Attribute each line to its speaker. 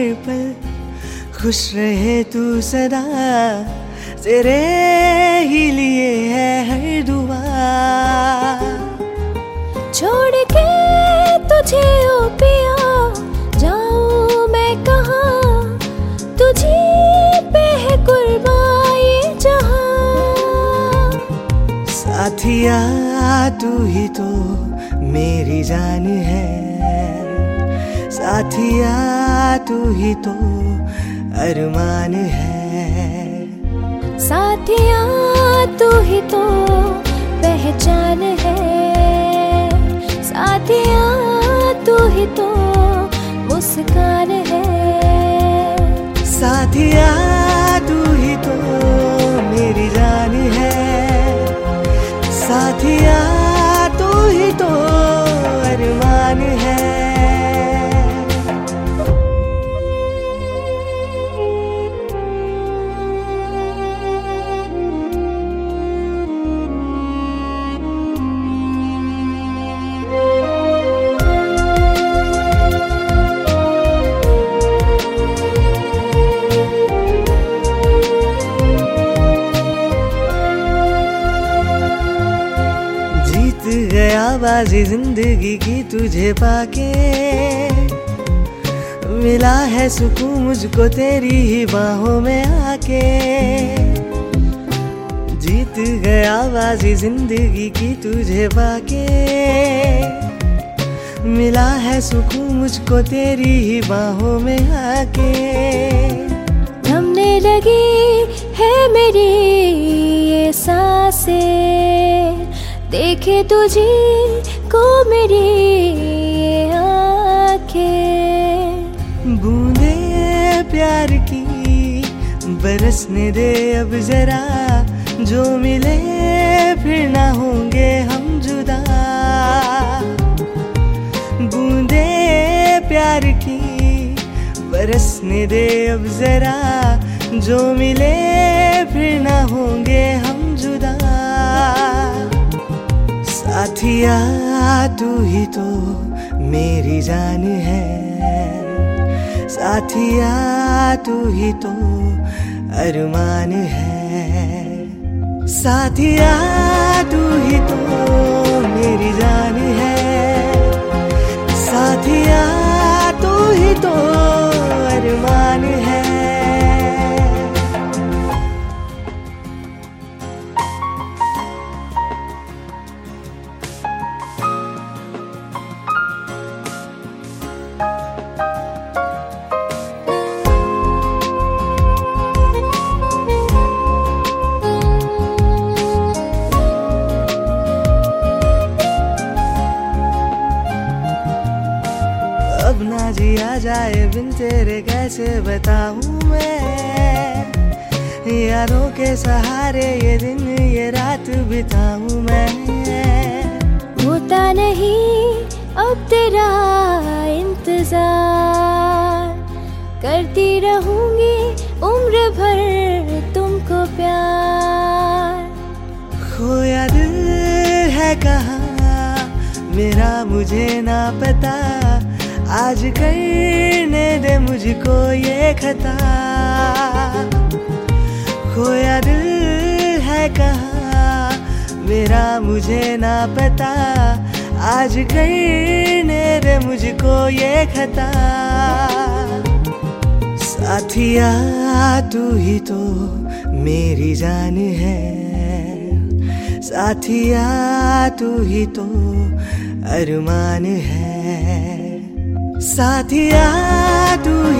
Speaker 1: पल खुश रहे तू सदा, तेरे ही लिए है हर दुआ।
Speaker 2: छोड़ के तुझे ओ पिया जाऊं मैं कहाँ, तुझे पे है कुर्बान ये जहां।
Speaker 1: साथिया तू ही तो मेरी जान है, साथिया तू ही तो अरमान है।
Speaker 2: साथिया तू ही तो पहचान है, साथिया तू ही तो मुस्कान है।
Speaker 1: साथिया तू ही तो मेरी जान है, साथिया तू ही तो अरमान है। गया बाजी जिंदगी की तुझे पाके, मिला है सुकून मुझको तेरी ही बाहों में आके। जीत गया बाजी जिंदगी की तुझे पाके, मिला है सुकून मुझको तेरी ही बाहों में आके।
Speaker 2: थमने लगी है मेरी ये सांसें, देखे तुझे को मेरी आंखें।
Speaker 1: बूंदे प्यार की बरसने दे अब जरा, जो मिले फिर ना होंगे हम जुदा। बूंदे प्यार की बरसने दे अब जरा, जो मिले फिर ना होंगे हम जुदा। साथिया तू ही तो मेरी जान है, साथिया तू ही तो अरमान है। साथिया तू ही तो मेरी जान है, साथिया तू ही तो अरमान है। अब ना जिया जाए बिन तेरे कैसे बताऊं मैं, यारों के सहारे ये दिन ये रात बिताऊं मैं।
Speaker 2: होता नहीं अब तेरा इंतजार, करती रहूंगी उम्र भर तुमको प्यार।
Speaker 1: खोया दिल है कहाँ मेरा मुझे ना पता, आज करने दे मुझको ये खता। खोया दिल है कहाँ मेरा मुझे ना पता, आज करने दे मुझको ये खता। साथिया तू ही तो मेरी जान है, साथिया तू ही तो अरमान है। साथिया तू